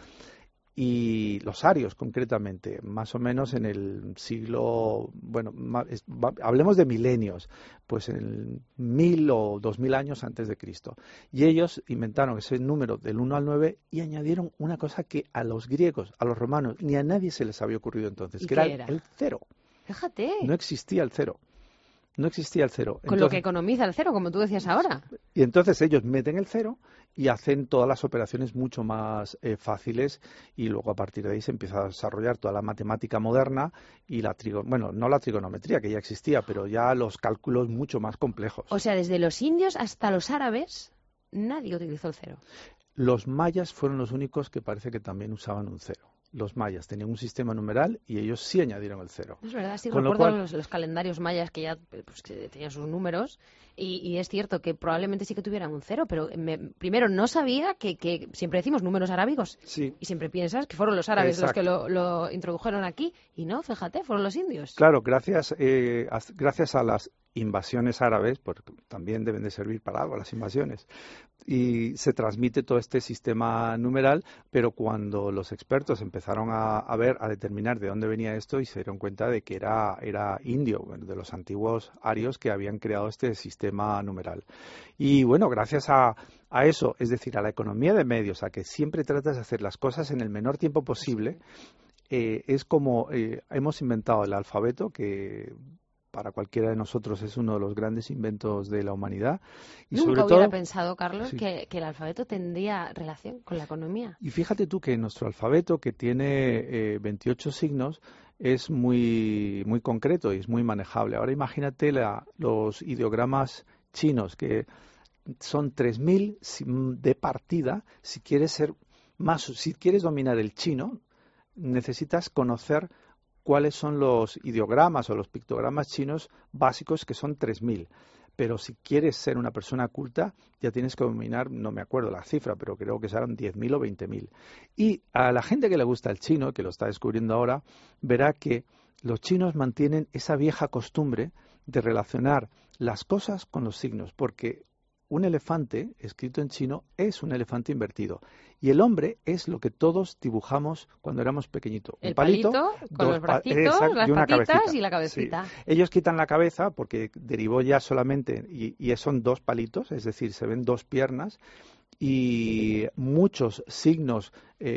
y los arios concretamente, más o menos en el siglo, bueno, hablemos de milenios, pues en el 1000 o 2000 años antes de Cristo. Y ellos inventaron ese número del 1 al 9 y añadieron una cosa que a los griegos, a los romanos, ni a nadie se les había ocurrido entonces, que era el cero. Fíjate. No existía el cero. No existía el cero. Con lo que economiza el cero, como tú decías ahora. Y entonces ellos meten el cero y hacen todas las operaciones mucho más fáciles y luego a partir de ahí se empieza a desarrollar toda la matemática moderna y no la trigonometría que ya existía, pero ya los cálculos mucho más complejos. O sea, desde los indios hasta los árabes, nadie utilizó el cero. Los mayas fueron los únicos que parece que también usaban un cero. Los mayas tenían un sistema numeral y ellos sí añadieron el cero. Es verdad, sí recuerdo los calendarios mayas que ya que tenían sus números y es cierto que probablemente sí que tuvieran un cero, pero primero no sabía que siempre decimos números arábigos y siempre piensas que fueron los árabes los que lo introdujeron aquí y no, fíjate, fueron los indios. Claro, gracias a las invasiones árabes, porque también deben de servir para algo las invasiones, y se transmite todo este sistema numeral, pero cuando los expertos empezaron a determinar de dónde venía esto y se dieron cuenta de que era indio, de los antiguos arios que habían creado este sistema numeral. Y bueno, gracias a eso, es decir, a la economía de medios, a que siempre tratas de hacer las cosas en el menor tiempo posible, es como hemos inventado el alfabeto, que para cualquiera de nosotros es uno de los grandes inventos de la humanidad. Y Nunca hubiera pensado, Carlos, que el alfabeto tendría relación con la economía. Y fíjate tú que nuestro alfabeto, que tiene 28 signos, es muy, muy concreto y es muy manejable. Ahora imagínate los ideogramas chinos, que son 3.000 de partida. Si quieres dominar el chino, necesitas conocer cuáles son los ideogramas o los pictogramas chinos básicos, que son 3.000. Pero si quieres ser una persona culta, ya tienes que dominar, no me acuerdo la cifra, pero creo que serán 10.000 o 20.000. Y a la gente que le gusta el chino, que lo está descubriendo ahora, verá que los chinos mantienen esa vieja costumbre de relacionar las cosas con los signos, porque un elefante, escrito en chino, es un elefante invertido. Y el hombre es lo que todos dibujamos cuando éramos pequeñitos. El palito con los bracitos, las patitas y la cabecita. Sí. Ellos quitan la cabeza porque derivó ya solamente, y son dos palitos, es decir, se ven dos piernas, y muchos signos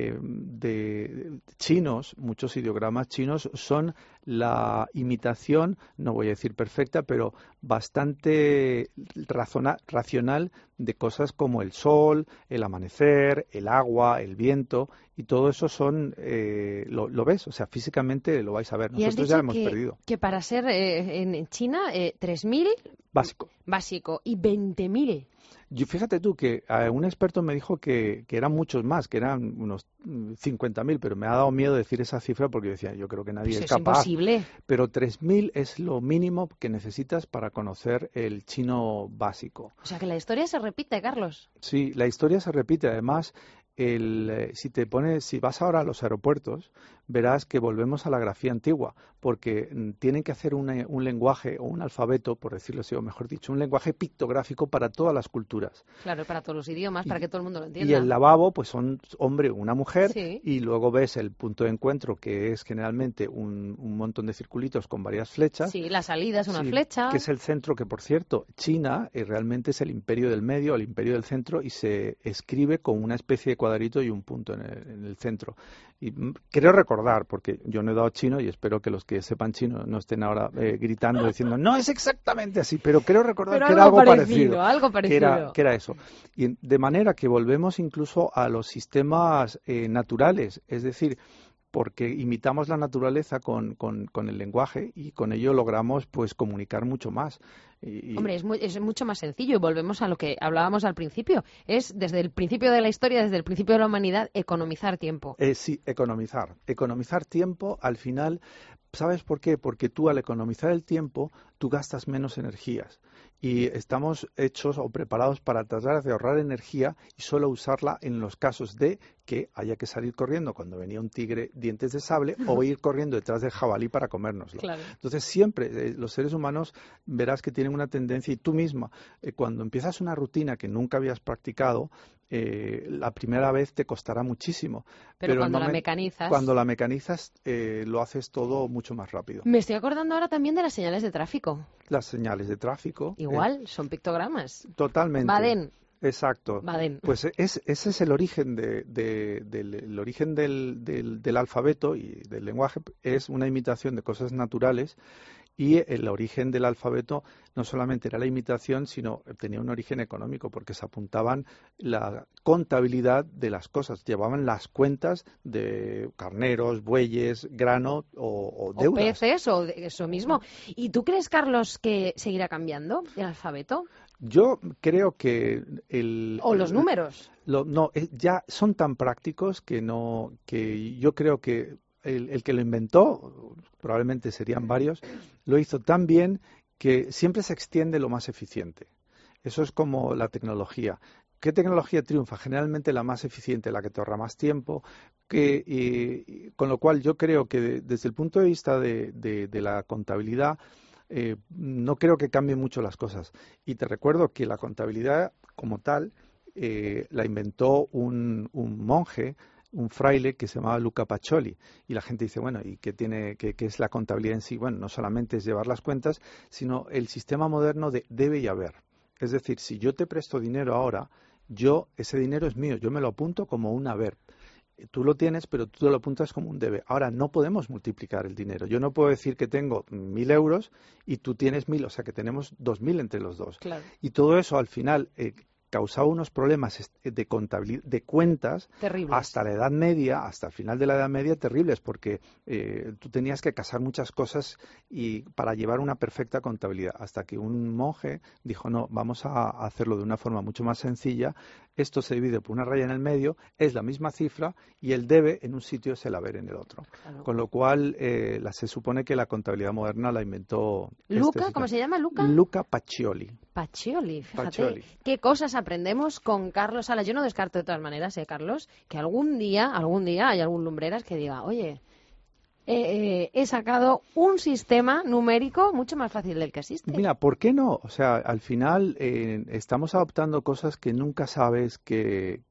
de chinos, muchos ideogramas chinos son la imitación, no voy a decir perfecta, pero bastante racional de cosas como el sol, el amanecer, el agua, el viento, y todo eso son, lo ves, o sea, físicamente lo vais a ver. Nosotros ya lo hemos perdido. Que para ser en China, 3.000 básico y 20.000. Fíjate tú que un experto me dijo que eran muchos más, que eran unos 50.000, pero me ha dado miedo decir esa cifra porque decía, yo creo que nadie es capaz. Imposible. Pero 3.000 es lo mínimo que necesitas para conocer el chino básico. O sea que la historia se repite, Carlos. Sí, la historia se repite. Además, si vas ahora a los aeropuertos, verás que volvemos a la grafía antigua, porque tienen que hacer un lenguaje o un alfabeto, por decirlo así, o mejor dicho, un lenguaje pictográfico para todas las culturas. Claro, para todos los idiomas, para que todo el mundo lo entienda. Y el lavabo, pues son hombre o una mujer, y luego ves el punto de encuentro, que es generalmente un montón de circulitos con varias flechas. Sí, la salida es una flecha. Que es el centro, que por cierto, China realmente es el imperio del medio, el imperio del centro, y se escribe con una especie de cuadrito y un punto en el centro. Y creo recordar, porque yo no he dado chino y espero que los que sepan chino no estén ahora gritando diciendo no es exactamente así, pero creo recordar que era algo parecido. Que era eso. Y de manera que volvemos incluso a los sistemas naturales, es decir, porque imitamos la naturaleza con el lenguaje y con ello logramos pues comunicar mucho más. Hombre, es mucho más sencillo y volvemos a lo que hablábamos al principio. Es desde el principio de la historia, desde el principio de la humanidad, economizar tiempo. Sí, economizar. Economizar tiempo, al final, ¿sabes por qué? Porque tú al economizar el tiempo, tú gastas menos energías. Y estamos hechos o preparados para tratar de ahorrar energía y solo usarla en los casos de que haya que salir corriendo cuando venía un tigre dientes de sable o ir corriendo detrás del jabalí para comérnoslo. Claro. Entonces siempre los seres humanos verás que tienen una tendencia, y tú misma, cuando empiezas una rutina que nunca habías practicado, la primera vez te costará muchísimo. Pero cuando la mecanizas... Cuando la mecanizas lo haces todo mucho más rápido. Me estoy acordando ahora también de las señales de tráfico. Las señales de tráfico. Igual, son pictogramas. Totalmente. Baden. Exacto. Baden. Pues ese es el origen el origen del alfabeto y del lenguaje, es una imitación de cosas naturales. Y el origen del alfabeto no solamente era la imitación, sino tenía un origen económico, porque se apuntaban la contabilidad de las cosas, llevaban las cuentas de carneros, bueyes, grano o deudas. O peces, o eso mismo. ¿Y tú crees, Carlos, que seguirá cambiando el alfabeto? Yo creo que ¿O los números? Ya son tan prácticos que yo creo que el que lo inventó, probablemente serían varios, lo hizo tan bien que siempre se extiende lo más eficiente. Eso es como la tecnología. ¿Qué tecnología triunfa? Generalmente la más eficiente, la que te ahorra más tiempo, con lo cual yo creo que desde el punto de vista de la contabilidad, no creo que cambien mucho las cosas. Y te recuerdo que la contabilidad como tal la inventó un monje, un fraile que se llamaba Luca Pacioli, y la gente dice, bueno, ¿y qué es la contabilidad en sí? Bueno, no solamente es llevar las cuentas, sino el sistema moderno de debe y haber. Es decir, si yo te presto dinero ahora, ese dinero es mío, yo me lo apunto como un haber. Tú lo tienes, pero tú lo apuntas como un debe. Ahora, no podemos multiplicar el dinero. Yo no puedo decir que tengo 1.000 euros y tú tienes 1.000, o sea que tenemos 2.000 entre los dos. Claro. Y todo eso, al final, causaba unos problemas de contabilidad, de cuentas, terribles, hasta la Edad Media, hasta el final de la Edad Media, terribles, porque tú tenías que casar muchas cosas y para llevar una perfecta contabilidad, hasta que un monje dijo, no, vamos a hacerlo de una forma mucho más sencilla. Esto se divide por una raya en el medio, es la misma cifra, y el debe en un sitio es el haber en el otro. Claro. Con lo cual, se supone que la contabilidad moderna la inventó... ¿Luca? ¿Cómo se llama? Luca Pacioli. Pacioli, fíjate. Pacioli. Qué cosas aprendemos con Carlos Salas. Yo no descarto de todas maneras, Carlos, que algún día hay algún lumbreras que diga, oye, he sacado un sistema numérico mucho más fácil del que existe. Mira, ¿por qué no? O sea, al final estamos adoptando cosas que nunca sabes que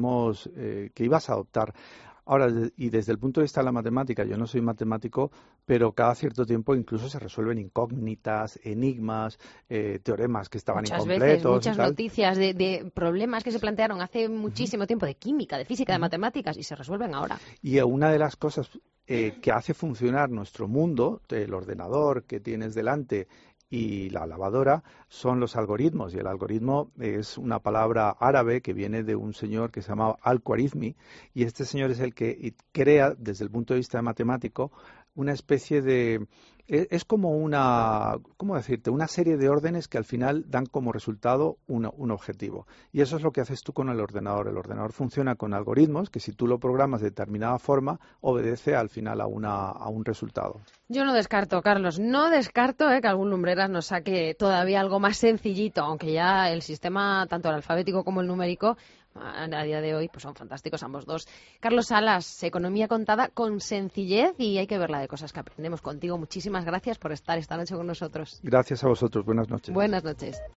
ibas a adoptar. Ahora, y desde el punto de vista de la matemática, yo no soy matemático, pero cada cierto tiempo incluso se resuelven incógnitas, enigmas, teoremas que estaban incompletos. Muchas noticias de problemas que se plantearon hace muchísimo tiempo, de química, de física, de matemáticas, y se resuelven ahora. Y una de las cosas que hace funcionar nuestro mundo, el ordenador que tienes delante y la lavadora, son los algoritmos. Y el algoritmo es una palabra árabe que viene de un señor que se llamaba Al-Khwarizmi, y este señor es el que crea, desde el punto de vista matemático, una especie de... Es como ¿cómo decirte? Una serie de órdenes que al final dan como resultado un objetivo. Y eso es lo que haces tú con el ordenador. El ordenador funciona con algoritmos que, si tú lo programas de determinada forma, obedece al final a un resultado. Yo no descarto, Carlos, que algún lumbreras nos saque todavía algo más sencillito, aunque ya el sistema, tanto el alfabético como el numérico, a día de hoy pues son fantásticos ambos dos. Carlos Salas, economía contada con sencillez, y hay que ver la de cosas que aprendemos contigo. Muchísimas gracias por estar esta noche con nosotros. Gracias a vosotros. Buenas noches. Buenas noches.